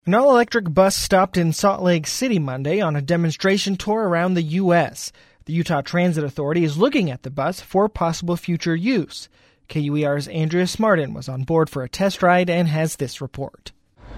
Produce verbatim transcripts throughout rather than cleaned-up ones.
An all-electric bus stopped in Salt Lake City Monday on a demonstration tour around the U S The Utah Transit Authority is looking at the bus for possible future use. K U E R's Andrea Smartin was on board for a test ride and has this report.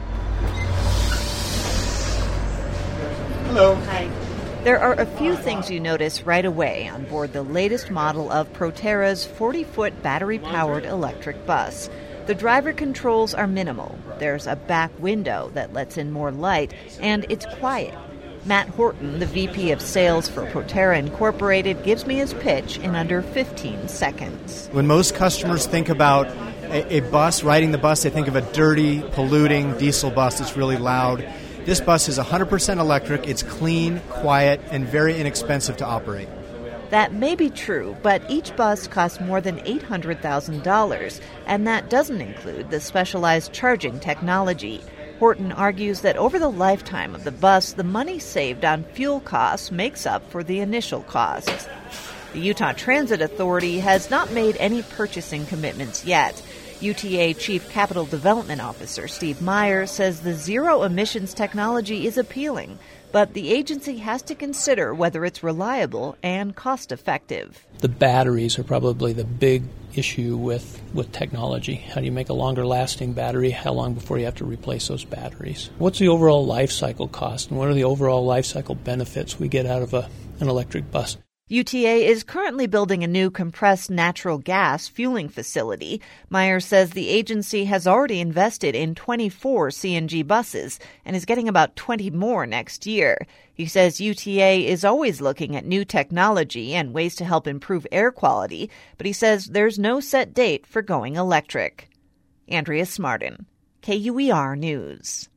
Hello. Hi. There are a few things you notice right away on board the latest model of Proterra's forty-foot battery-powered electric bus. The driver controls are minimal. There's a back window that lets in more light, and it's quiet. Matt Horton, the V P of Sales for Proterra Incorporated, gives me his pitch in under fifteen seconds. When most customers think about a, a bus, riding the bus, they think of a dirty, polluting diesel bus that's really loud. This bus is one hundred percent electric. It's clean, quiet, and very inexpensive to operate. That may be true, but each bus costs more than eight hundred thousand dollars, and that doesn't include the specialized charging technology. Horton argues that over the lifetime of the bus, the money saved on fuel costs makes up for the initial costs. The Utah Transit Authority has not made any purchasing commitments yet. U T A Chief Capital Development Officer Steve Meyer says the zero-emissions technology is appealing, but the agency has to consider whether it's reliable and cost-effective. The batteries are probably the big issue with, with technology. How do you make a longer-lasting battery? How long before you have to replace those batteries? What's the overall life cycle cost, and what are the overall life cycle benefits we get out of a, an electric bus? U T A is currently building a new compressed natural gas fueling facility. Meyer says the agency has already invested in twenty-four C N G buses and is getting about twenty more next year. He says U T A is always looking at new technology and ways to help improve air quality, but he says there's no set date for going electric. Andrea Smartin, K U E R News.